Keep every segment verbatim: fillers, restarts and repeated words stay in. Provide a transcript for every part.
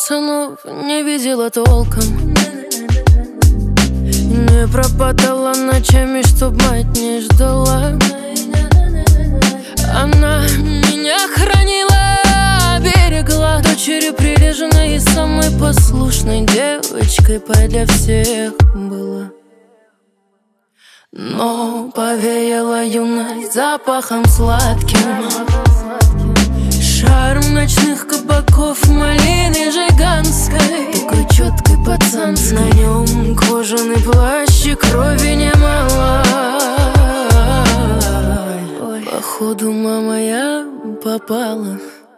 пацанов не видела толком. Не пропадала ночами, чтоб мать не ждала. Она меня хранила, берегла. Дочери прилежной и самой послушной девочкой для всех была. Но повеяла юность запахом сладким, шарм ночных кабаков, малины жиганской, такой четкой пацанской. На нем кожаный плащ и крови немало. Походу, мама, я попала.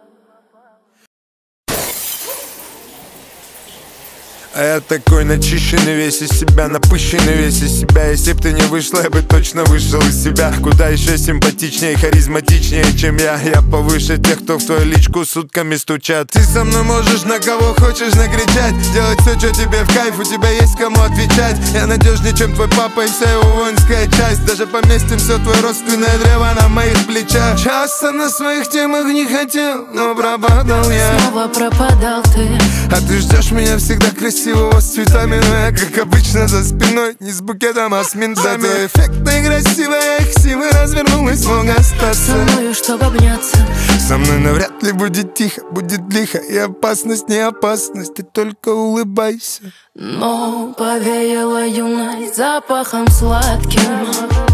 А я такой начищенный, весь из себя, напыщенный весь из себя. Если б ты не вышла, я бы точно вышел из себя. Куда еще симпатичнее, харизматичнее, чем я. Я повыше тех, кто в твою личку сутками стучат. Ты со мной можешь на кого хочешь накричать, делать все, что тебе в кайф, у тебя есть кому отвечать. Я надежнее, чем твой папа и вся его воинская часть. Даже поместим все твое родственное древо на моих плечах. Часто на своих темах не хотел, но пропадал я. Снова пропадал ты. А ты ждешь меня всегда красивого с цветами, но я, как обычно, за спиной, не с букетом, а с ментами. Зато эффектная и красивая, их силы развернулась, мог остаться со мною, чтобы обняться. Со мной навряд ли будет тихо, будет лихо. И опасность, не опасность, ты только улыбайся. Но повеяла юность запахом сладким,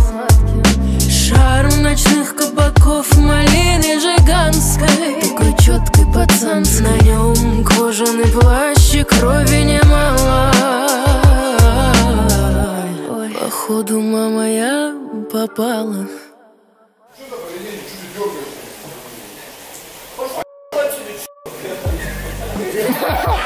шарм ночных кабаков, малины жиганской, такой четкой пацанской. На нем кожаный плащ и крови немало. Походу, мама, я попала. Ha ha ha!